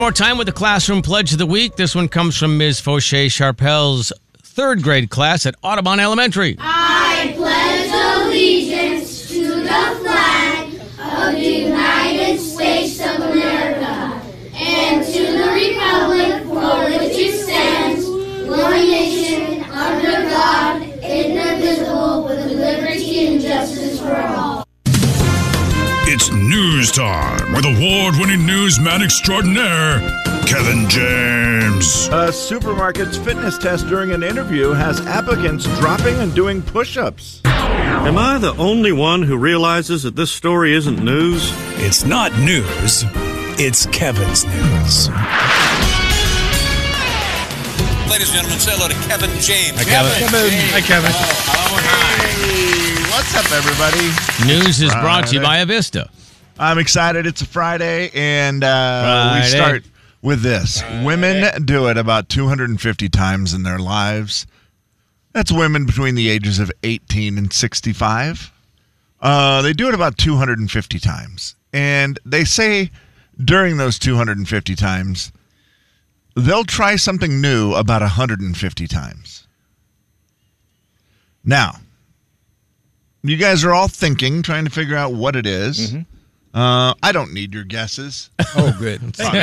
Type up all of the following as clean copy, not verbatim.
More time with the Classroom Pledge of the Week. This one comes from Ms. Fauché Charpel's third grade class at Audubon Elementary. I pledge allegiance to the flag of the United States of America and to the republic for which it stands, one nation, under God, indivisible, with liberty and justice for all. It's news time with award-winning newsman extraordinaire, Kevin James. A supermarket's fitness test during an interview has applicants dropping and doing push-ups. Am I the only one who realizes that this story isn't news? It's not news. It's Kevin's news. Ladies and gentlemen, say hello to Kevin James. Hi, Kevin. Hi, Kevin. Hello. What's up, everybody? News is brought to you by Avista. I'm excited. It's a Friday, and Friday. we start with this. Women do it about 250 times in their lives. That's women between the ages of 18 and 65. They do it about 250 times. And they say during those 250 times, they'll try something new about 150 times. Now, you guys are all thinking, trying to figure out what it is. Mm-hmm. I don't need your guesses. Oh, good.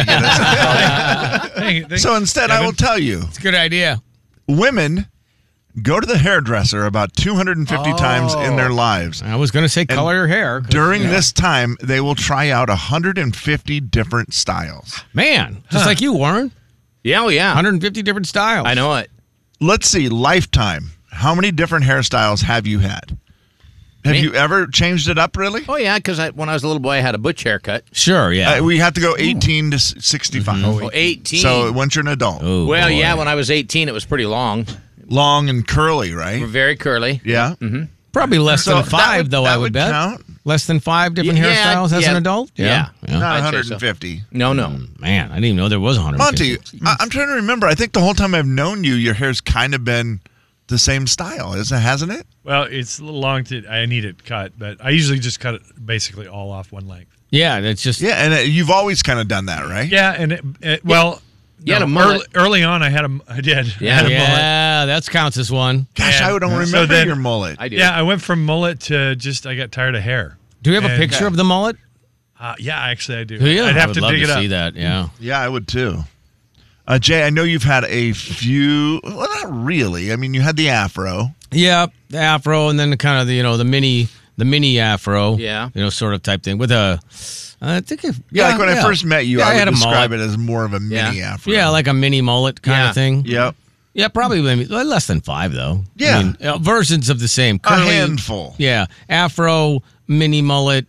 So instead, I will tell you. It's a good idea. Women go to the hairdresser about 250 times in their lives. I was going to say color your hair. During this time, they will try out 150 different styles. Man, just like you, Warren. Yeah, oh, yeah. 150 different styles. I know it. Let's see, lifetime. How many different hairstyles have you had? Have Me? you ever changed it up, really? Oh, yeah, because when I was a little boy, I had a butch haircut. Sure, yeah. We have to go 18 to 65. Oh, 18. So once you're an adult. Oh, well, boy. yeah, when I was 18, it was pretty long. Long and curly, right? Very curly. Yeah. Probably less So than that five, would- though, that I would would bet. count? Less than 5 different Yeah, hairstyles as yeah. an adult? Yeah. Not I'd say so. 150. No. Man, I didn't even know there was 150. Monty, I'm trying to remember. I think the whole time I've known you, your hair's kind of been the same style, hasn't it? Well, it's a little long I need it cut, but I usually just cut it basically all off one length. Yeah, that's just... Yeah, and you've always kind of done that, right? Yeah, and You had a mullet. Early on, I did. Yeah. I had a mullet. Yeah, that counts as one. Gosh, I don't So remember then- your mullet. I do. Yeah, I went from mullet to I got tired of hair. Do we have a And- picture of the mullet? Yeah, actually, I do. Do you? I'd I have would to love dig to it up. see that, yeah. Yeah, I would too. Jay, I know you've had a few. Well, not really. I mean, you had the afro. Yeah, the afro and then the kind of the mini afro. Yeah. Sort of type thing with a. I think. Like when I first met you, Yeah, I had would a describe mullet. it as more of a mini afro. Yeah, like a mini mullet kind Yeah. of thing. Yep. Yeah, probably maybe less than 5 though. Yeah. I mean, versions of the same. A Curly, handful. Yeah, afro, mini mullet,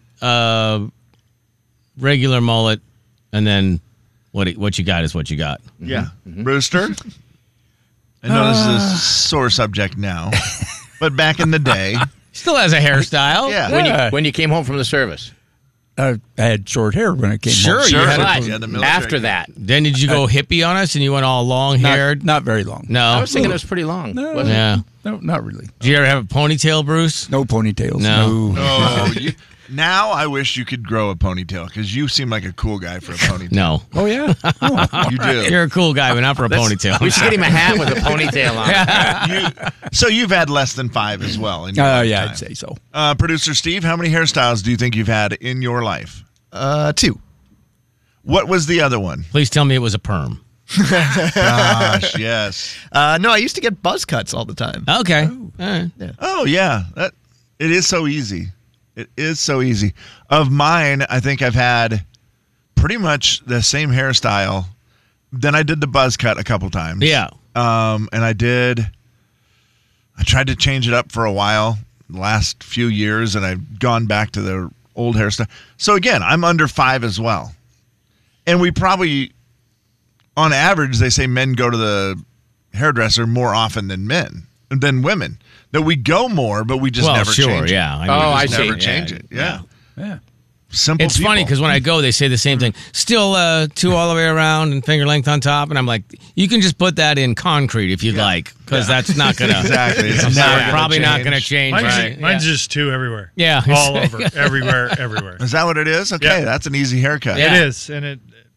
regular mullet, and then what you got is what you got. Yeah. Brewster? I know this is a sore subject now, but back in the day. Still has a hairstyle. Yeah. When you came home from the service. I had short hair when I came Sure, home. you had Right. Yeah, the military. After that. Then did you go hippie on us and you went all long haired? Not very long. No. I was thinking it was pretty long. No. wasn't it? Yeah. No, not really. Did you ever have a ponytail, Bruce? No ponytails. No. Oh, now I wish you could grow a ponytail because you seem like a cool guy for a ponytail. No. Oh, yeah? Oh. You do. You're a cool guy, but not for a ponytail. We should get him a hat with a ponytail on. So you've had less than 5 as well. In your Yeah, lifetime. I'd say so. Producer Steve, how many hairstyles do you think you've had in your life? 2. What was the other one? Please tell me it was a perm. Gosh, yes. No, I used to get buzz cuts all the time. Okay. All right. Oh, yeah. It is so easy. It is so easy. Of mine, I think I've had pretty much the same hairstyle. Then I did the buzz cut a couple times. Yeah. And I tried to change it up for a while, the last few years, and I've gone back to the old hairstyle. So again, I'm under 5 as well. And we probably, on average, they say men go to the hairdresser more often than women. That we go more, but we just never change it. Yeah. I mean, I We just see. never change it. Yeah. Simple It's funny because when I go, they say the same thing. Still 2 all the way around and finger length on top. And I'm like, you can just put that in concrete if you'd like, because that's not going to. Exactly. It's Probably not going to change. Mine's just 2 everywhere. Yeah. All over. Everywhere. Is that what it is? Okay, Yeah. that's an easy haircut. Yeah. It is. And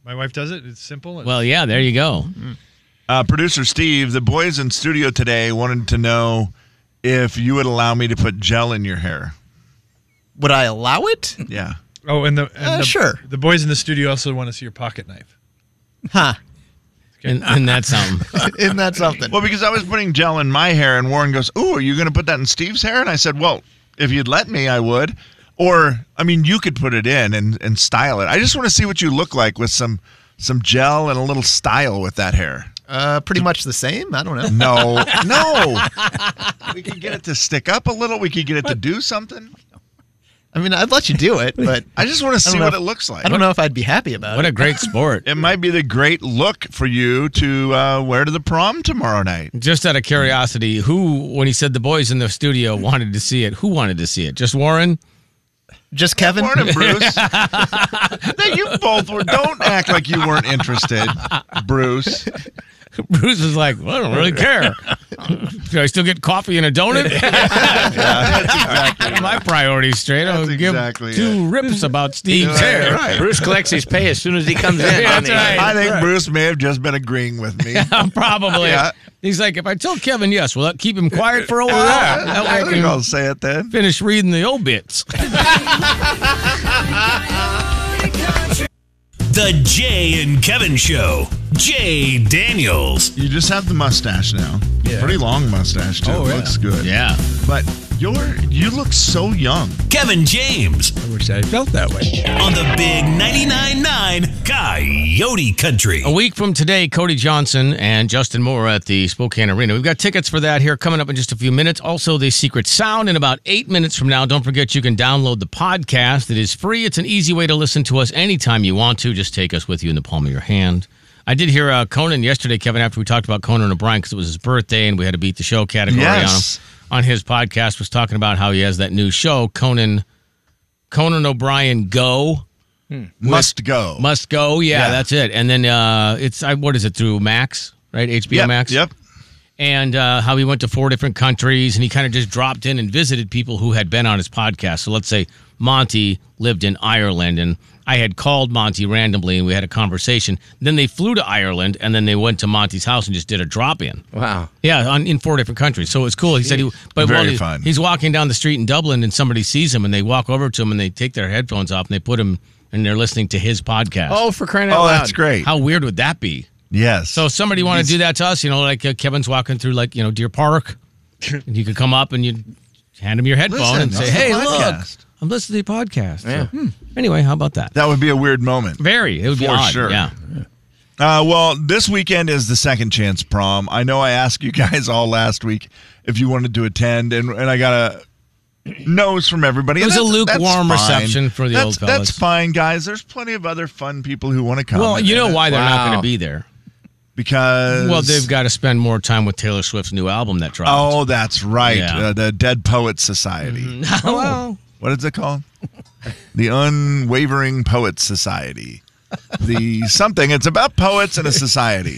My wife does it. It's simple. Well, yeah, there you go. Producer Steve, the boys in studio today wanted to know if you would allow me to put gel in your hair. Would I allow it? Yeah. Oh, and sure. The boys in the studio also want to see your pocket knife. Huh. And that's something. Isn't that something? Well, because I was putting gel in my hair, and Warren goes, "Ooh, are you going to put that in Steve's hair?" And I said, "Well, if you'd let me, I would." Or, I mean, you could put it in and style it. I just want to see what you look like with some gel and a little style with that hair. Pretty much the same. I don't know. No. We could get it to stick up a little. We could get it to do something. I mean, I'd let you do it, but I just want to see what it looks like. I don't know if I'd be happy about What it. a great sport. It might be the great look for you to wear to the prom tomorrow night. Just out of curiosity, when he said the boys in the studio wanted to see it, who wanted to see it? Just Warren? Just Kevin? Warren and Bruce. No, you both were. Don't act like you weren't interested, Bruce. Bruce was like, well, I don't really care. Do I still get coffee and a donut? That's exactly My priorities straight. I'll give exactly two rips about Steve's hair. Right. Bruce collects his pay as soon as he comes in. That's right. I think Bruce may have just been agreeing with me. Probably. Yeah. He's like, if I tell Kevin yes, will that keep him quiet for a while? That way I I think I'll can say it then. finish reading the obits. The Jay and Kevin Show. Jay Daniels. You just have the mustache now. Yeah. Pretty long mustache, too. Oh, It yeah. looks good. Yeah. But you look so young. Kevin James. I wish I felt that way. On the big 99.9 Coyote Country. A week from today, Cody Johnson and Justin Moore at the Spokane Arena. We've got tickets for that here coming up in just a few minutes. Also, the Secret Sound in about 8 minutes from now. Don't forget you can download the podcast. It is free. It's an easy way to listen to us anytime you want to. Just take us with you in the palm of your hand. I did hear Conan yesterday, Kevin, after we talked about Conan O'Brien, because it was his birthday and we had a Beat the Show category Yes. on his podcast, was talking about how he has that new show, Conan O'Brien Go. Must go. Must Go. Yeah, that's it. And then it's, what is it, through Max, right? HBO Yep, Max? Yep. And how he went to 4 different countries and he kind of just dropped in and visited people who had been on his podcast. So let's say Monty lived in Ireland and I had called Monty randomly and we had a conversation. Then they flew to Ireland and then they went to Monty's house and just did a drop-in. Wow. Yeah, in 4 different countries. So it was cool. He said Very fun. He's walking down the street in Dublin and somebody sees him and they walk over to him and they take their headphones off and they put him and they're listening to his podcast. Oh, for crying out Oh, loud. that's great. How weird would that be? Yes. So if somebody want to do that to us, like Kevin's walking through Deer Park, and you could come up and you hand him your headphone and say, Listen, "Hey, listen to the look, podcast." I'm listening to the podcast." Yeah. So, anyway, how about that? That would be a weird moment. It would be For odd. sure. Yeah. Well, this weekend is the Second Chance Prom. I know I asked you guys all last week if you wanted to attend, and I got a no's from everybody. It was and a that's lukewarm fine. reception for the old fellas. That's fine, guys. There's plenty of other fun people who want to come. Well, you know And why they're not Wow. going to be there? Because Well, they've got to spend more time with Taylor Swift's new album that dropped. Oh, that's right. Yeah. The Dead Poets Society. Well, What is it called? The Unwavering Poets Society. The something. It's about poets and a society.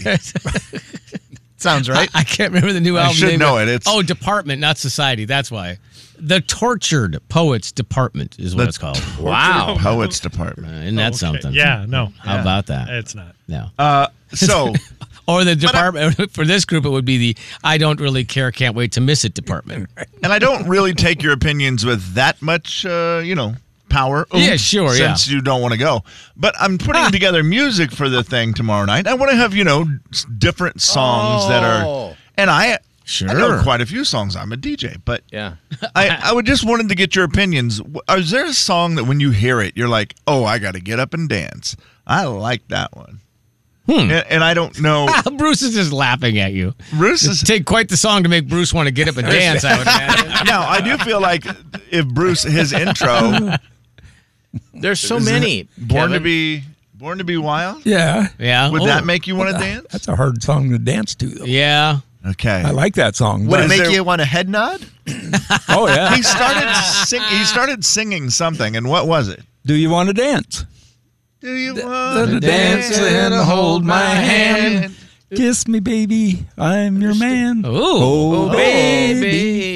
Sounds right. I can't remember the new I album should name. know it. It's- Department, not Society. That's why. The Tortured Poets Department is what The it's called. Wow. Poets Department. Isn't that something? Yeah, no. How about that? It's not. No. So Or the department, for this group, it would be the I don't really care, can't wait to miss it department. and I don't really take your opinions with that much, power. Yeah, sure, Since you don't want to go. But I'm putting together music for the thing tomorrow night. I want to have, different songs that are. And I know quite a few songs. I'm a DJ. But Yeah. I would just wanted to get your opinions. Is there a song that when you hear it, you're like, oh, I got to get up and dance? I like that one. And I don't know. Bruce is just laughing at you. Bruce is. Take quite the song to make Bruce want to get up and dance, I would imagine. Now, I do feel like if Bruce, his intro. There's so Is it many. Born Kevin. to be wild? Yeah. Yeah. Would Oh, that make you want to dance? That's a hard song to dance to, though. Yeah. Okay. I like that song. Would it is make there- you want a head nod? Oh, yeah. He started singing something, and what was it? Do you want to dance? Do you want to dance and hold my hand? Kiss me, baby. I'm your man. Oh, baby.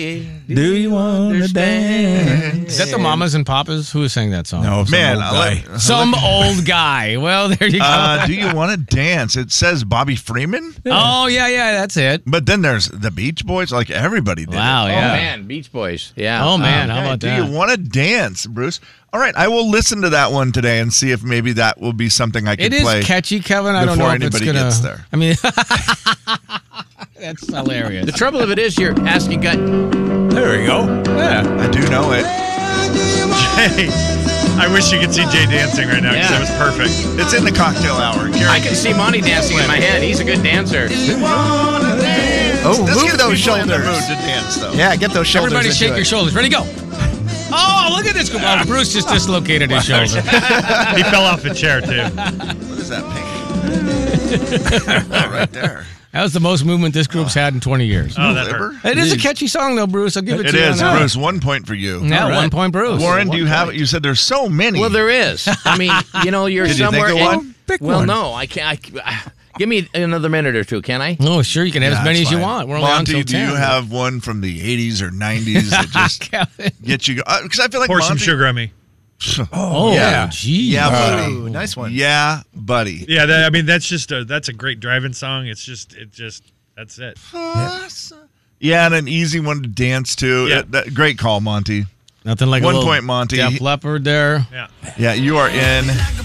Do you want to dance? Is that the Mamas and Papas? Who sang that song? No, Man, old guy. Some old guy. Well, there you go. Do you want to dance? It says Bobby Freeman, Oh, yeah, that's it. but then there's the Beach Boys. Like everybody did. Wow, Oh, yeah. man. Beach Boys. Yeah. Oh, man, how Okay, about do that? you want to dance, Bruce? All right, I will listen to that one today and see if maybe that will be something I can It is play. catchy, Kevin. I don't know before if it's anybody gonna. gets there. I mean, that's hilarious. The trouble of it is you're asking God. There we go. Yeah. I do know it. Jay, I wish you could see Jay dancing right now because Yeah. that was perfect. It's in the cocktail hour. Gary, I can see Monty dancing in my head. He's a good dancer. Oh, this move gets those people in the shoulders. mood to dance, though. Yeah, get those shoulders. Everybody into shake it. your shoulders. Ready, go. Oh, look at this. Oh, Bruce just dislocated his shoulder. He fell off the chair, too. What is that pain? Oh, right there. That was the most movement this group's had in 20 years. Oh, that hurt. Liver? It is a catchy song, though, Bruce. I'll give it It to you. is, on that. Bruce. 1 point for you. Yeah, All right. 1 point, Bruce. Warren, do you have it? You said there's so many. Well, there is. I mean, you're Did you think somewhere. of one? Pick well, one. no, I can't. Give me another minute or two, can I? Oh, sure, you can have Yeah, as many it's as you fine. want. We're only Monty, on till 10. do you have one from the 80s or 90s that just Kevin. gets you? Because I feel like Pour some Monty, sugar on me. Oh, yeah. gee. Yeah, buddy. Ooh, nice one. Yeah, buddy. Yeah, that's a great driving song. It's just that's it. Yeah, and an easy one to dance to. Yeah. Great call, Monty. Nothing like 1 a little point, Monty. Def Leppard there. Yeah. Yeah, you are in.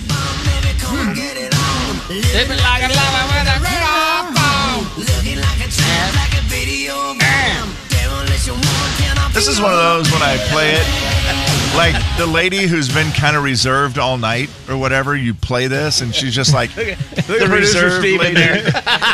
This is one of those when I play it, like the lady who's been kind of reserved all night or whatever, you play this and she's just like the producer reserved Steve in lady.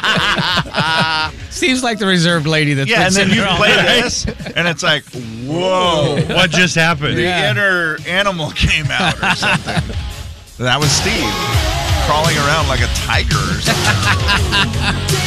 Seems like the reserved lady that's Yeah, been and then sitting you there all play night. this and it's like, whoa, What just happened? the Yeah. inner animal came out or something. That was Steve crawling around like a tiger or something.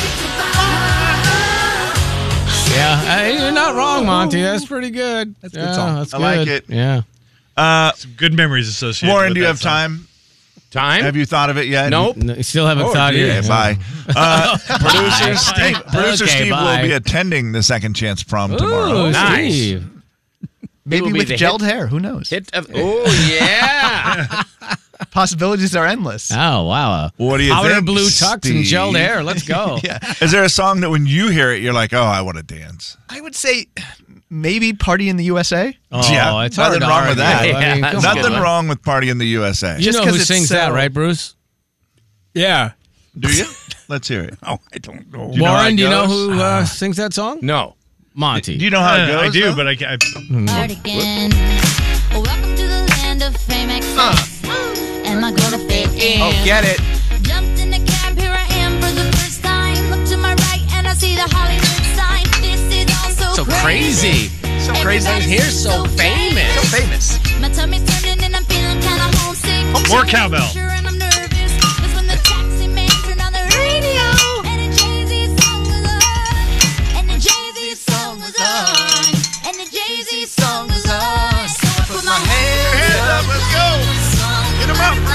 Yeah, you're not wrong, Monty. That's pretty good. That's a good song. That's I like good. it. Yeah. Some good memories associated. Warren, with do you that have song. time? Time? Have you thought of it yet? Nope. No, you still haven't Oh, thought geez. yet. Okay, bye. Producer Steve, producer Okay, Steve bye. will be attending the Second Chance prom tomorrow. Ooh, Nice. Steve. Maybe will be with the gelled hair. Who knows? Oh, yeah. Possibilities are endless. Oh, wow. What do you Powder think, blue tux and Steve? gelled hair. Let's go. Yeah. Is there a song that when you hear it, you're like, oh, I want to dance? I would say maybe Party in the USA. Oh, Yeah, it's hard nothing to wrong with argue. that. I mean, Yeah, come that's on. good Nothing one. wrong with Party in the USA. You Just know 'cause who it's sings so- that, right, Bruce? Yeah. Do you? Let's hear it. Oh, I don't know. you know how Warren, it do you know goes? who sings that song? No. Monty. Do you know how it goes? I do, though? but I can't. Cardigan. Welcome to the land of fame excess. And my girl fit in. Oh, get it. Jumped in the cab, here I am for the first time. Look to my right and I see the Hollywood sign. This is all so crazy. So crazy. Everybody's here so famous. So famous. My tummy's turning and I'm feeling kinda homesick. More cowbell. Sure, and I'm nervous. That's when the taxi man turned on the radio. And the Jay-Z song was on. And the Jay-Z song was on. And the Jay-Z song was on. So I put my hands up, let's go. Get 'em up.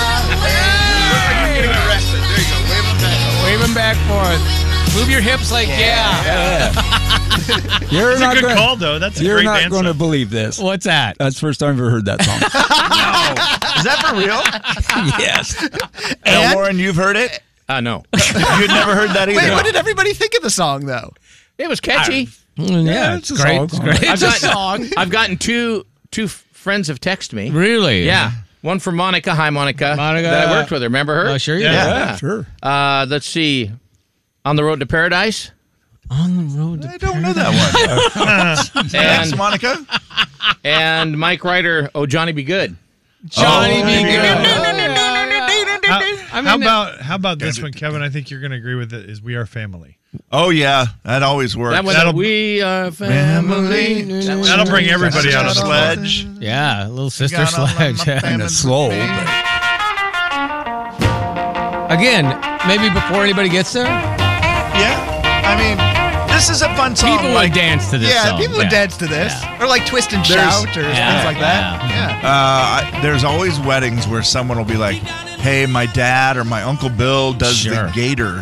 You're getting arrested. There you go. Wave 'em back. Wave him back for it. Move your hips like, yeah. You're That's a not good gonna, call, though. That's a You're great not dance going to song. believe this. What's that? That's the first time I've ever heard that song. Is that for real? Yes. And Warren, you've heard it? No. You'd never heard that either. Wait, what did everybody think of the song, though? It was catchy. Yeah, it's it's a great. song. It's great. I've It's a gotten, song. I've gotten two friends have texted me. Really? Yeah. One from Monica. Hi, Monica. Monica. That I worked with her. Remember her? Oh, sure you Yeah. did. Sure. Let's see. On the Road to Paradise. On the road to I don't know that one. Thanks, And, Monica. and Mike Ryder. Oh, Johnny Be Good. Johnny Oh, B. yeah. Good. How about this one, Kevin? I think you're going to agree with it. Is "We Are Family"? Oh, yeah. That always works. That was That'll- We Are Family. That'll bring everybody out of the Sledge. Yeah, little sister Got all sledge. of my Kind of slow, but Again, maybe before anybody gets there, Yeah. I mean, this is a fun song. people like, would dance to this Yeah, song. people would dance to this. Or like twist and There's- shout or things like that. Yeah. There's always weddings where someone will be like, hey, my dad or my Uncle Bill does Sure. the gator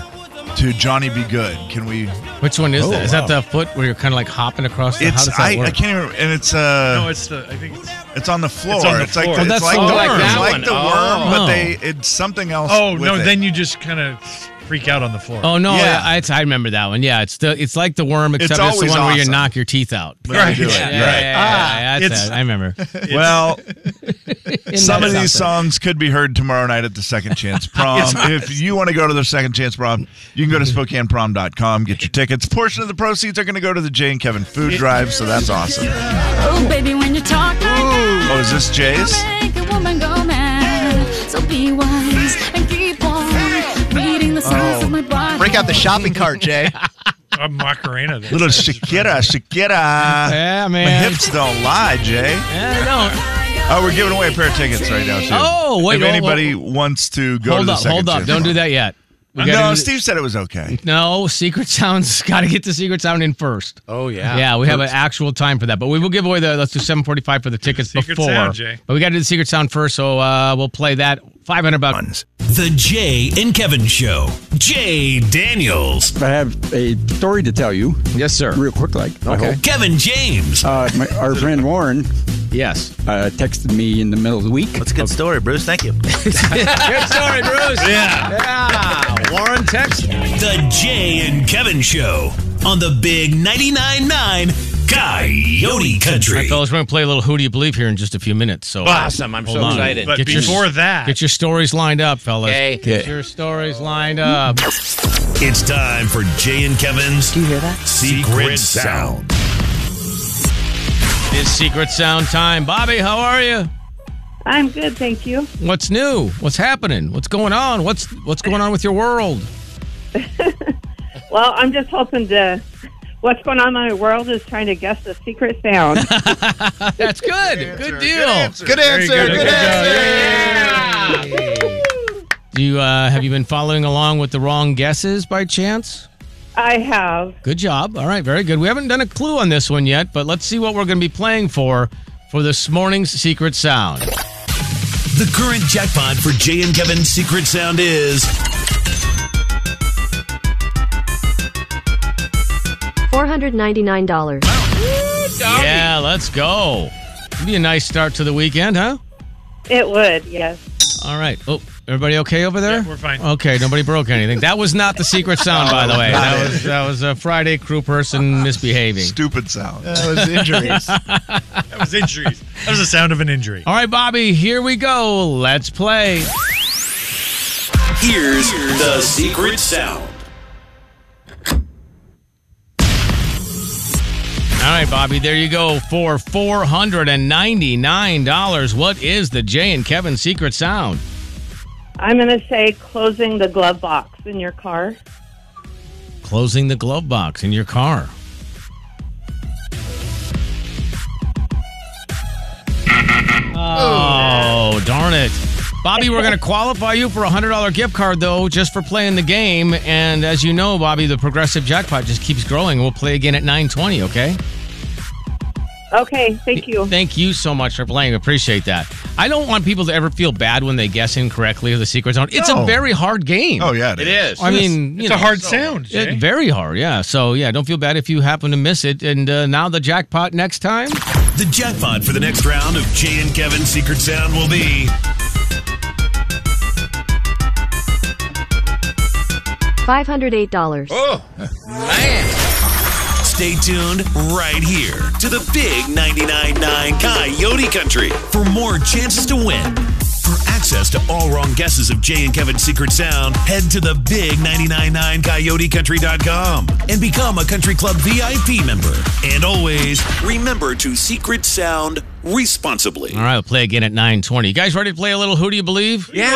to Johnny Be Good. Can we? Which one is that? Is that the foot where you're kind of like hopping across? How does that work? I can't remember. And it's No, it's the. I think it's on the floor. It's on the It's like floor. the, Oh, that's it's like the the worm. worm. It's That like one. the worm, but it's something else. Oh with no! it. Then you just kind of freak out on the floor. Oh no! Yeah. I remember that one. Yeah, it's like the worm, except it's the always one where you awesome. knock your teeth out. When they do it. Yeah, Right. that's It's- it. I remember. Well, some of these something? songs could be heard tomorrow night at the Second Chance Prom. If you want to go to the Second Chance Prom, you can go to SpokaneProm.com, get your tickets. Portion of the proceeds are going to go to the Jay and Kevin Food Drive, so that's awesome. Oh, baby, when you talk like that, Oh, is this Jay's? make a woman go mad. So be wise and keep on reading the signs of my body. Break out the shopping cart, Jay. Macarena. Little Shakira. Yeah, My man. hips don't lie, Jay. Yeah, I don't. Oh, we're giving away a pair of tickets right now, too. Oh, wait, If anybody wants to go to the Second Hold up. Chance Don't do Prom. that yet. We No, gotta do- Steve said it was okay. No, Secret Sound's got to get the Secret Sound in first. Oh, yeah. Yeah, we have an actual time for that. But we will give away let's do 7:45 for the tickets Secret before. Sound, Jay. But we got to do the Secret Sound first, so we'll play that. $500. The Jay and Kevin Show. Jay Daniels. I have a story to tell you. Yes, sir. Real quick, I hope. Kevin James. Our friend Warren Yes. texted me in the middle of the week. That's a good story, Bruce. Thank you. Good story, Bruce. Yeah. Warren text. The Jay and Kevin Show on the Big 99.9 Coyote Country. All right, fellas, we're going to play a little Who Do You Believe here in just a few minutes. So Awesome. I'm hold so on. excited. But Get your- before that, Get your stories lined up, fellas. Okay. Get your stories lined up. It's time for Jay and Kevin's Do you hear that? Secret Sound. It's Secret Sound time. Bobby, how are you? I'm good, thank you. What's new? What's happening? What's going on? What's going on with your world? Well, I'm just hoping to. What's going on in my world is trying to guess the secret sound. That's good. Good deal. Good answer. Good answer. Do you have you been following along with the wrong guesses by chance? I have. Good job. All right, very good. We haven't done a clue on this one yet, but let's see what we're going to be playing for this morning's Secret Sound. The current jackpot for Jay and Kevin's Secret Sound is $499. Yeah, let's go. It'd be a nice start to the weekend, huh? It would, yes. All right. Oh, everybody okay over there? Yeah, we're fine. Okay, nobody broke anything. That was not the Secret Sound, by the way. That was a Friday crew person misbehaving. Stupid sound. That was injuries. that was injuries. That was the sound of an injury. All right, Bobby, here we go. Let's play. Here's the Secret Sound. All right, Bobby, there you go for $499. What is the Jay and Kevin Secret Sound? I'm going to say closing the glove box in your car. Closing the glove box in your car. Oh, darn it. Bobby, we're going to qualify you for a $100 gift card, though, just for playing the game. And as you know, Bobby, the progressive jackpot just keeps growing. We'll play again at 9:20, okay? Okay, thank you. Thank you so much for playing. Appreciate that. I don't want people to ever feel bad when they guess incorrectly of the Secret Sound. It's a very hard game. Oh, yeah. It is. I mean, It's a hard sound, Jay. Very hard, yeah. So, yeah, don't feel bad if you happen to miss it. And now the jackpot next time. The jackpot for the next round of Jay and Kevin's Secret Sound will be $508. Oh, man. Stay tuned right here to the Big 99.9 Coyote Country for more chances to win. For access to all wrong guesses of Jay and Kevin's Secret Sound, head to the Big 99.9 CoyoteCountry.com and become a Country Club VIP member. And always remember to Secret Sound responsibly. All right, we'll play again at 9:20. You guys ready to play a little Who Do You Believe? Yeah.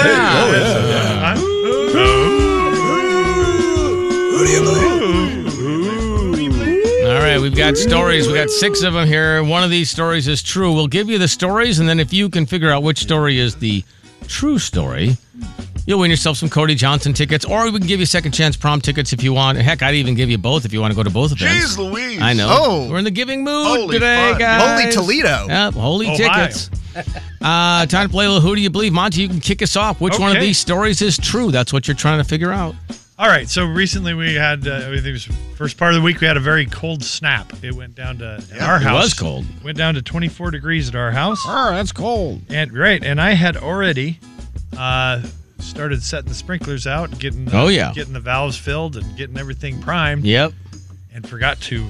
All right, we've got stories. We got 6 of them here. One of these stories is true. We'll give you the stories, and then if you can figure out which story is the true story, you'll win yourself some Cody Johnson tickets, or we can give you second chance prom tickets if you want. Heck, I'd even give you both if you want to go to both events. Jeez Louise. I know. Oh. We're in the giving mood Holy today, fun. guys. Holy Toledo. Yep, holy Ohio. tickets. Time to play a little Who Do You Believe? Monty, you can kick us off. Which one of Okay. these stories is true? That's what you're trying to figure out. All right, so recently we had, I think it was first part of the week, we had a very cold snap. It went down to our house. It was cold. Went down to 24 degrees at our house. Oh, that's cold. And I had already started setting the sprinklers out and getting the valves filled and getting everything primed. Yep. And forgot to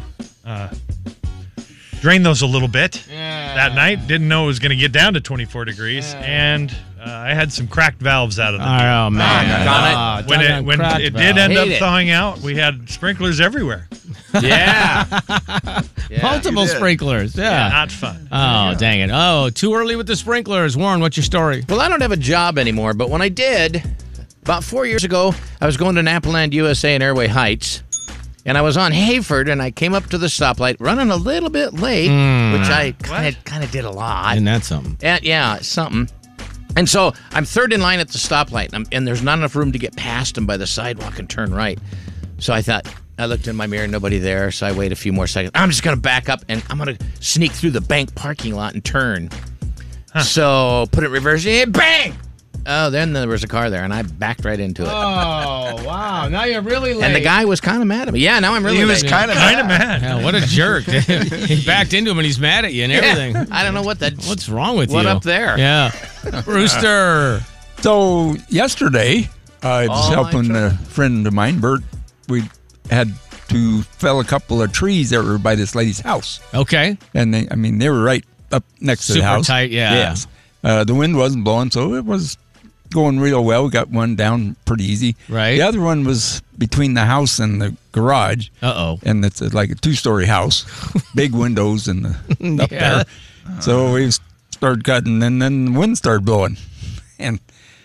drain those a little bit that night. Didn't know it was going to get down to 24 degrees. And I had some cracked valves out of them. Oh, man. When it did end up thawing out, we had sprinklers everywhere. Yeah. Multiple sprinklers. Yeah. Not fun. Oh, dang it. Oh, too early with the sprinklers. Warren, what's your story? Well, I don't have a job anymore, but when I did, about 4 years ago, I was going to Napaland USA in Airway Heights, and I was on Hayford, and I came up to the stoplight running a little bit late, which I kind of did a lot. And that's something. Yeah, something. And so I'm third in line at the stoplight, and there's not enough room to get past him by the sidewalk and turn right. So I looked in my mirror, nobody there, so I wait a few more seconds. I'm just going to back up, and I'm going to sneak through the bank parking lot and turn. So put it in reverse, and bang! Oh, then there was a car there, and I backed right into it. Oh, wow. Now you're really late. And the guy was kind of mad at me. Yeah, now I'm really He late. was kind of mad. Yeah, what a jerk. He backed into him, and he's mad at you and everything. I don't know What's wrong with you? What up there? Yeah. Rooster. So yesterday, I was helping a friend of mine, Bert. We had to fell a couple of trees that were by this lady's house. Okay. And they were right up next to the house. Super tight, yeah. Yes. The wind wasn't blowing, so it was going real well. We got one down pretty easy. Right. The other one was between the house and the garage. Uh-oh. And it's like a 2-story house. Big windows and up there. So we started cutting, and then the wind started blowing. And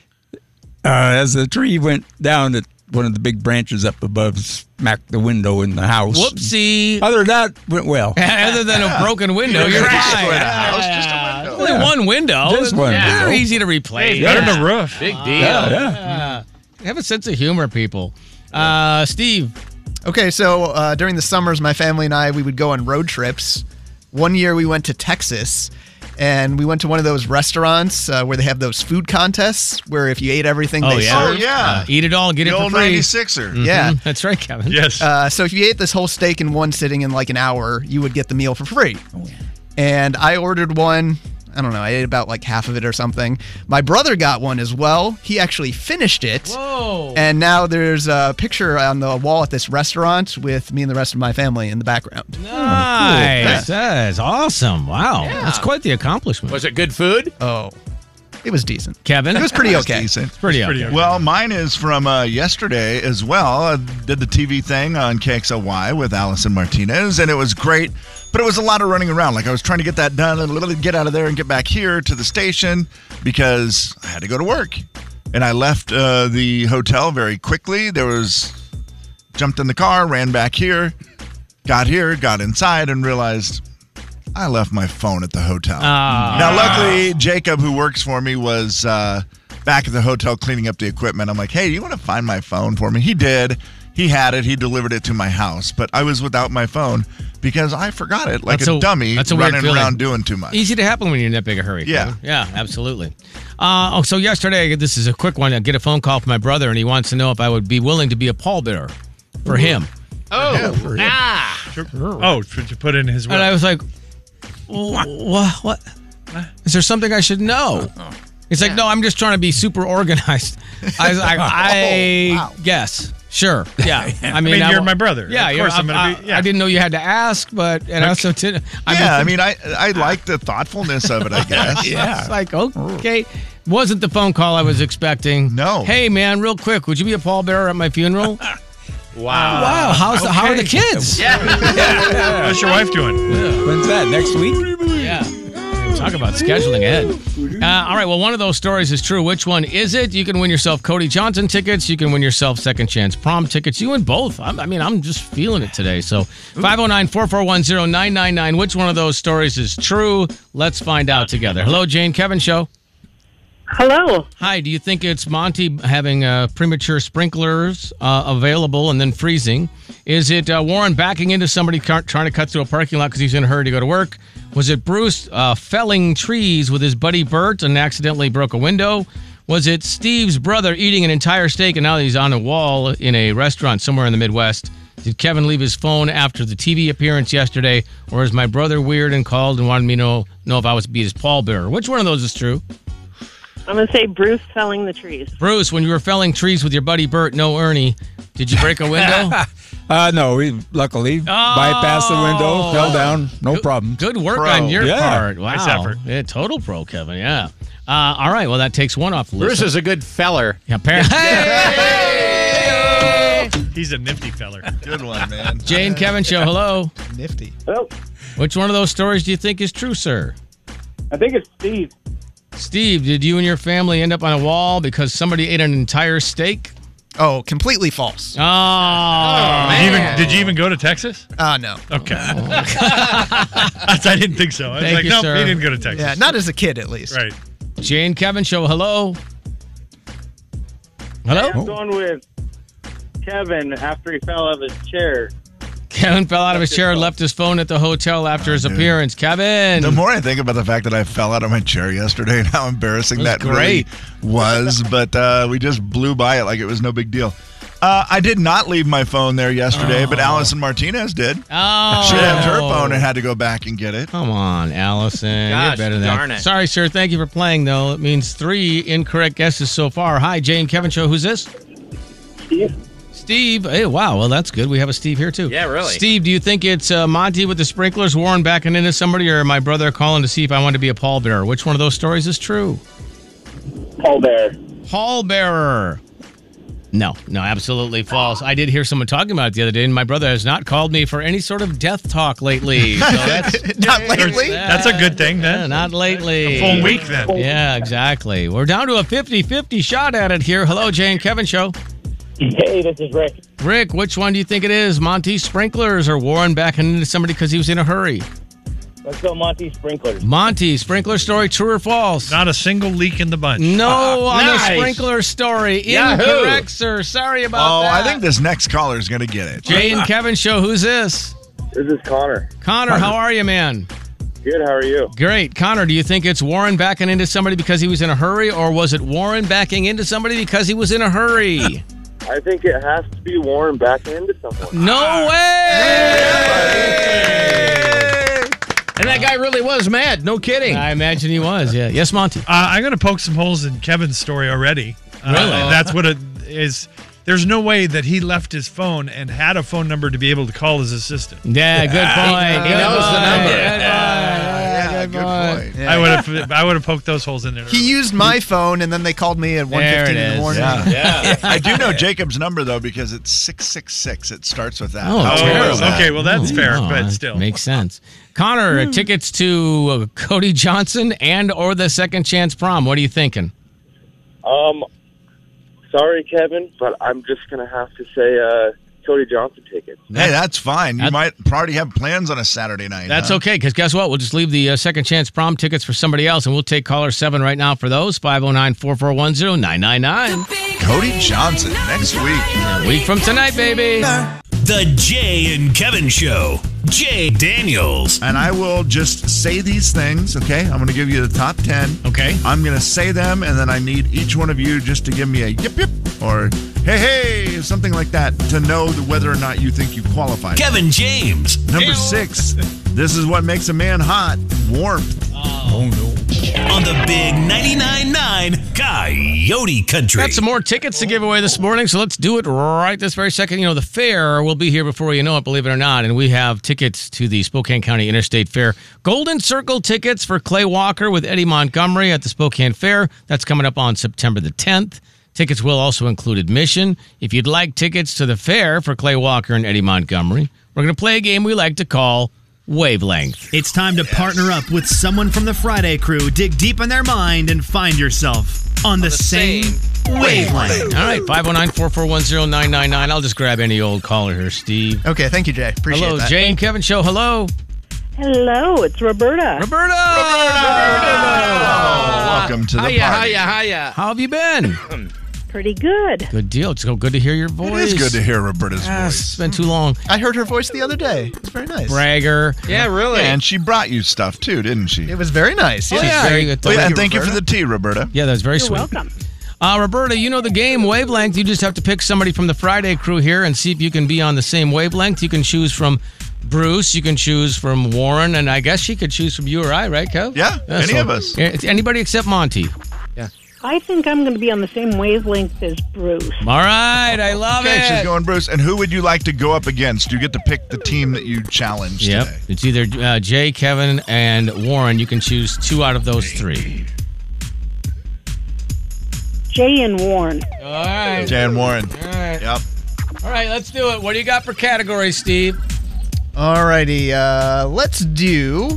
as the tree went down, one of the big branches up above smacked the window in the house. Whoopsie. Other than that, went well. Other than a broken window, you're fine. Just a window. Only one window. Just one window. Easy to replace. Better than a roof. Big deal. Yeah. Have a sense of humor, people. Steve. Okay, so during the summers, my family and I, we would go on road trips. One year we went to Texas, and we went to one of those restaurants where they have those food contests where if you ate everything they serve. Oh, yeah. Eat it all, get The it for old free. 96er. Mhm. Yeah. That's right, Kevin. Yes. So if you ate this whole steak in one sitting in like an hour, you would get the meal for free. And I ordered one. I don't know. I ate about like half of it or something. My brother got one as well. He actually finished it. Whoa. And now there's a picture on the wall at this restaurant with me and the rest of my family in the background. Nice. That's awesome. Wow. Yeah. That's quite the accomplishment. Was it good food? Oh, it was decent. Kevin? It was pretty okay. Decent. Pretty okay. Well, mine is from yesterday as well. I did the TV thing on KXLY with Allison Martinez, and it was great, but it was a lot of running around. Like I was trying to get that done and literally get out of there and get back here to the station because I had to go to work. And I left the hotel very quickly. Jumped in the car, ran back here, got inside, and realized I left my phone at the hotel. Now, luckily, Jacob, who works for me, was back at the hotel cleaning up the equipment. I'm like, hey, you want to find my phone for me? He did. He had it. He delivered it to my house. But I was without my phone because I forgot it like a dummy that's a weird running feeling. around doing too much. Easy to happen when you're in that big a hurry. Yeah. Kevin. Yeah, absolutely. So yesterday, this is a quick one. I get a phone call from my brother, and he wants to know if I would be willing to be a pallbearer for him. Oh, Oh, to put in his will. And I was like, what? Is there something I should know? He's like, no, I'm just trying to be super organized. I was like, I guess. Sure. Yeah. I mean, you're my brother. Yeah. Of course I'm going to be. Yeah. I didn't know you had to ask, but and I also didn't. I like the thoughtfulness of it, I guess. Yeah. It's like, okay. Wasn't the phone call I was expecting. No. Hey, man, real quick, would you be a pallbearer at my funeral? wow. How are the kids? How's your wife doing? When's that? Next week? Yeah. Talk about scheduling ahead. All right, well, one of those stories is true. Which one is it? You can win yourself Cody Johnson tickets. You can win yourself Second Chance Prom tickets. You win both. I'm just feeling it today. So 509-441-0999. Which one of those stories is true? Let's find out together. Hello, Jane Kevin Show. Hello. Hi, do you think it's Monty having premature sprinklers available and then freezing? Is it Warren backing into somebody trying to cut through a parking lot because he's in a hurry to go to work? Was it Bruce felling trees with his buddy Bert and accidentally broke a window? Was it Steve's brother eating an entire steak and now he's on a wall in a restaurant somewhere in the Midwest? Did Kevin leave his phone after the TV appearance yesterday? Or is my brother weird and called and wanted me to know if I was to be his pallbearer? Which one of those is true? I'm going to say Bruce felling the trees. Bruce, when you were felling trees with your buddy Bert, no Ernie, did you break a window? No, we luckily bypassed the window, fell down, no problem. Good work on your part. Wow. Nice effort. Yeah, total pro, Kevin. Yeah. All right. Well, that takes one off the list. Bruce is a good feller. Yeah, apparently. Hey! He's a nifty feller. Good one, man. Jay and Kevin show. Hello. Nifty. Hello. Which one of those stories do you think is true, sir? I think it's Steve. Steve, did you and your family end up on a wall because somebody ate an entire steak? Oh, completely false. Oh, man. Did you even go to Texas? No. Okay. I didn't think so. I was Thank like, you, no, sir. he didn't go to Texas. Yeah, not as a kid, at least. Right. Jay and Kevin show. Hello. Hello. I'm going with Kevin after he fell out of his chair. Kevin fell out of his chair and left his phone at the hotel after his appearance. Kevin. The more I think about the fact that I fell out of my chair yesterday and how embarrassing that really was, but we just blew by it like it was no big deal. I did not leave my phone there yesterday, but Allison Martinez did. Oh. She left her phone and had to go back and get it. Come on, Allison. Gosh, You're better than darn that. it. Sorry, sir. Thank you for playing, though. It means 3 incorrect guesses so far. Hi, Jay and Kevin show. Who's this? Steve. Hey, wow. Well, that's good. We have a Steve here, too. Yeah, really. Steve, do you think it's Monty with the sprinklers, Warren backing into somebody, or my brother calling to see if I want to be a pallbearer? Which one of those stories is true? Pallbearer. No, absolutely false. I did hear someone talking about it the other day, and my brother has not called me for any sort of death talk lately. So that's Not lately? That's a good thing, then. Yeah, not lately. A full week, then. Yeah, exactly. We're down to a 50-50 shot at it here. Hello, Jay and Kevin show. Hey, this is Rick. Rick, which one do you think it is? Monty's sprinklers or Warren backing into somebody because he was in a hurry? Let's go Monty Sprinklers. Monty, sprinkler story, true or false? Not a single leak in the bunch. No, on nice. the sprinkler story. Yahoo. Incorrect, sir. Sorry about that. I think this next caller is going to get it. Jay and Kevin show. Who's this? This is Connor. Connor, how are you, man? Good, how are you? Great. Connor, do you think it's Warren backing into somebody because he was in a hurry, or was it Warren backing into somebody because he was in a hurry? I think it has to be Warren backing into someone. No way! And that guy really was mad. No kidding. I imagine he was, yeah. Yes, Monty. I'm going to poke some holes in Kevin's story already. Really? That's what it is. There's no way that he left his phone and had a phone number to be able to call his assistant. Yeah, good point. He knows the number. Good point. Yeah. I would have poked those holes in there. He used my phone, and then they called me at 1:15 There it in the is. morning. Yeah. I do know Jacob's number, though, because it's 666. It starts with that. Oh, How terrible. rare is that? Okay, well, that's fair, Oh, but that still. makes sense. Connor, tickets to Cody Johnson and or the Second Chance Prom. What are you thinking? Sorry, Kevin, but I'm just going to have to say Cody Johnson tickets. Hey, that's fine. You might already have plans on a Saturday night. That's huh? okay, because guess what? We'll just leave the Second Chance Prom tickets for somebody else, and we'll take caller 7 right now for those. 509-441-0999. Cody Johnson next week. A week from tonight, baby. The Jay and Kevin Show. Jay Daniels. And I will just say these things, okay? I'm going to give you the top 10. Okay. I'm going to say them, and then I need each one of you just to give me a yip, yip, or hey, hey, something like that to know whether or not you think you qualify. Kevin James. Number 6, this is what makes a man hot, warmth. Oh, no. On the big 99.9 Coyote Country. Got some more tickets to give away this morning, so let's do it right this very second. You know, the fair will be here before you know it, believe it or not, and we have tickets to the Spokane County Interstate Fair. Golden Circle tickets for Clay Walker with Eddie Montgomery at the Spokane Fair. That's coming up on September the 10th. Tickets will also include admission. If you'd like tickets to the fair for Clay Walker and Eddie Montgomery, we're going to play a game we like to call Wavelength. It's time to partner up with someone from the Friday crew, dig deep in their mind, and find yourself on the same wavelength. All right, 509-441-0999. I'll just grab any old caller here, Steve. Okay, thank you, Jay. Appreciate Hello, that. Jay and Kevin Show. Hello. Hello, it's Roberta. Roberta! Welcome to the party. Hiya. How have you been? Pretty good. Good deal. It's so good to hear your voice. It is good to hear Roberta's voice. It's been too long. I heard her voice the other day. It's very nice. Bragger. Yeah, really. And she brought you stuff, too, didn't she? It was very nice. Oh, yeah. Very good. and thank you for the tea, Roberta. Yeah, that was very You're sweet. welcome. Roberta, you know the game wavelength. You just have to pick somebody from the Friday crew here and see if you can be on the same wavelength. You can choose from Bruce. You can choose from Warren. And I guess she could choose from you or I, right, Kev? Yeah, any of us. Anybody except Monty. Yeah. I think I'm going to be on the same wavelength as Bruce. All right, I love it. Okay, she's going Bruce. And who would you like to go up against? You get to pick the team that you challenged today. It's either Jay, Kevin, and Warren. You can choose 2 out of those 3. Jay and Warren. All right. Jay and Warren. All right. Yep. All right, let's do it. What do you got for categories, Steve? All righty. Let's do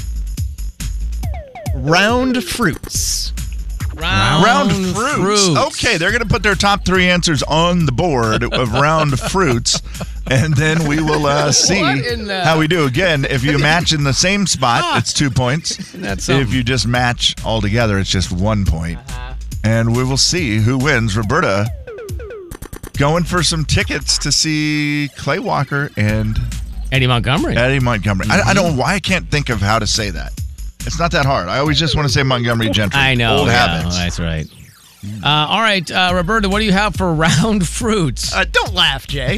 round fruits. Round fruits. Okay, they're going to put their top 3 answers on the board of round fruits, and then we will see how we do. Again, if you match in the same spot, it's 2 points. If you just match all together, it's just 1 point. And we will see who wins. Roberta going for some tickets to see Clay Walker and Eddie Montgomery. I don't know why I can't think of how to say that. It's not that hard. I always just want to say Montgomery Gentry. I know. Old habits. That's right. All right, Roberta, what do you have for round fruits? Don't laugh, Jay.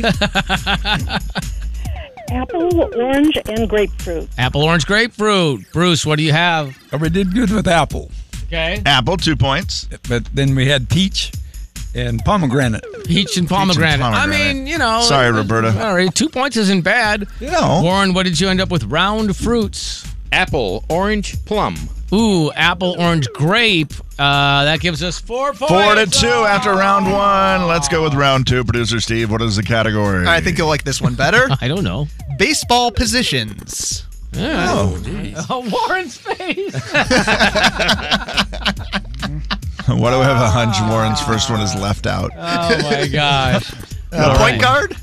Apple, orange, and grapefruit. Apple, orange, grapefruit. Bruce, what do you have? We did good with apple. Okay. Apple, 2 points. But then we had peach and pomegranate. Peach and pomegranate. I mean, Sorry, Roberta. All right, 2 points isn't bad. No. Warren, what did you end up with? Round fruits. Apple, orange, plum. Ooh, apple, orange, grape. That gives us 4 points. 4-2 after round 1. Let's go with round 2. Producer Steve, what is the category? I think you'll like this one better. I don't know. Baseball positions. Oh, Warren's face. Why do I have a hunch Warren's first one is left out? Oh, my gosh. Point guard?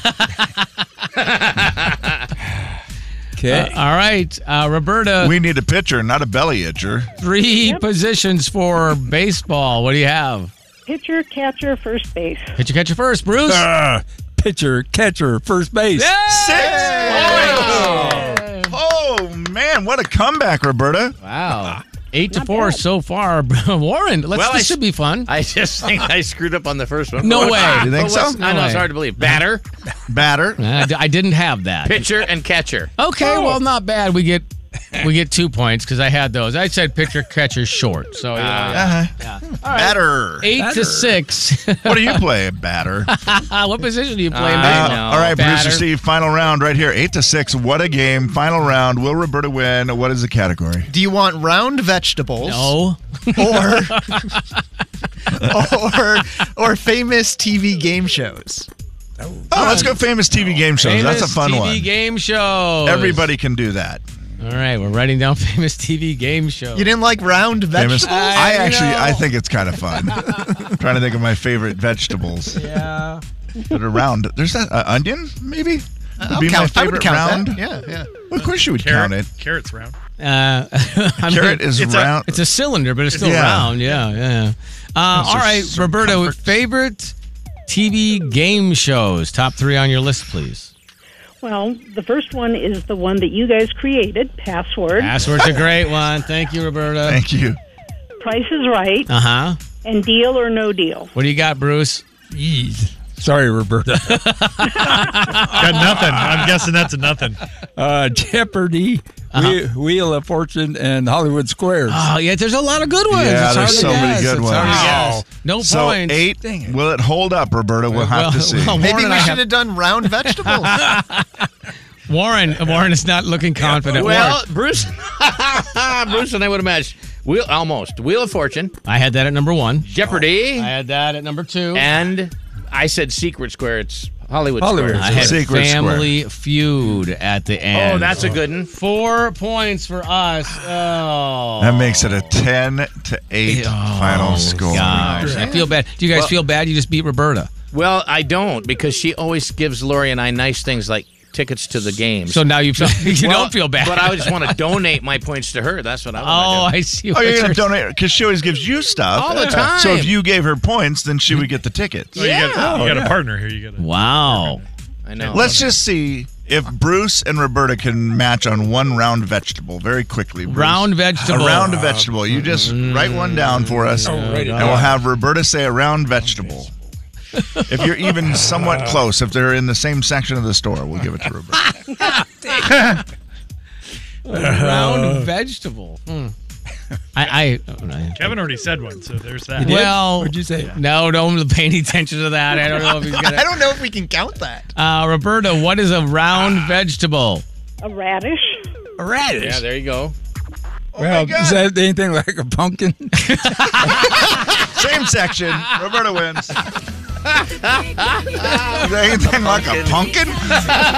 Okay. All right, Roberta. We need a pitcher, not a belly itcher. 3 positions for baseball. What do you have? Pitcher, catcher, first base. Pitcher, catcher, first. Bruce? Pitcher, catcher, first base. 6 points! Oh, man, what a comeback, Roberta. Wow. 8-4 so far. Warren, this should be fun. I just think I screwed up on the first one. No way. You think so? I know, it's hard to believe. Batter, I didn't have that. pitcher, and catcher. Okay, well, not bad. We get 2 points because I had those. I said pitcher, catcher, short. So, All right. Batter. 8-6. What do you play, batter? What position do you play? All right, Batter. Producer Steve, final round right here. 8-6. What a game. Final round. Will Roberta win? What is the category? Do you want round vegetables? No. Or famous TV game shows? Oh, let's go famous TV game shows. That's a fun one. TV game shows. Everybody can do that. All right, we're writing down famous TV game shows. You didn't like round vegetables? I think it's kind of fun. Trying to think of my favorite vegetables. Yeah. That are round. There's that onion, maybe? Would be my I would favorite count round. that. Yeah. Well, of course you would count it. Carrot's round. Carrot is round. It's a cylinder, but it's still Yeah. round. Yeah. All right, Roberta, favorite TV game shows. Top 3 on your list, please. Well, the first one is the one that you guys created, Password. Password's a great one. Thank you, Roberta. Thank you. Price is Right. Uh-huh. And Deal or No Deal. What do you got, Bruce? Sorry, Roberta. Got nothing. I'm guessing that's a nothing. Jeopardy, Wheel of Fortune, and Hollywood Squares. Oh, yeah, there's a lot of good ones. Yeah, It's hard there's to so many guess. good It's hard to ones. guess. No So points. 8. Will it hold up, Roberta? We'll have to see. Maybe Warren and we I should have done round vegetables. Warren is not looking confident. Well, Warren. Bruce and I would have matched. Wheel of Fortune, I had that at number 1. Jeopardy, I had that at number 2. and I said Secret Square. It's Hollywood Square. I had Secret Family Feud at the end. Oh, that's a good one. 4 points for us. Oh. That makes it a 10-8 final score. Gosh, I feel bad. Do you guys feel bad? You just beat Roberta. Well, I don't, because she always gives Lori and I nice things like tickets to the games. So now you don't feel bad. But I just want to donate my points to her. That's what I want to do. I see. Oh, you're going to donate because she always gives you stuff. All the time. So if you gave her points, then she would get the tickets. You got a partner here. You got Wow. I know. Let's just see If Bruce and Roberta can match on one round vegetable very quickly. Bruce. Round vegetable. A round vegetable. You just write one down for us, and we'll have Roberta say a round vegetable. If you're even somewhat close, if they're in the same section of the store, we'll give it to Roberta. Round vegetable. Kevin already said one, so there's that. Well, what'd you say? No, don't pay any attention to that. I don't know if he's gonna. I don't know if we can count that. Roberta, what is a round vegetable? A radish. A radish. Yeah, there you go. Well, is that anything like a pumpkin? Same section. Roberta wins. Is that anything like a pumpkin?